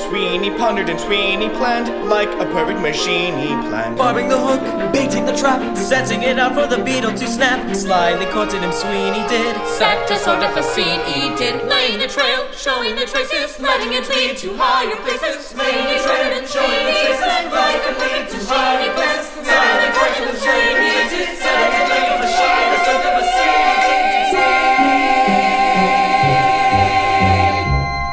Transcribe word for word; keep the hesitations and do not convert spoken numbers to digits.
Sweeney pondered and Sweeney planned, like a perfect machine he planned. Barbing the hook, baiting the trap, setting it out for the beetle to snap. Slyly courted him Sweeney did, set a sort of a scene he did, laying a trail, showing the traces, letting it lead to higher places. Laying a trail and showing the traces, letting it lead to higher places.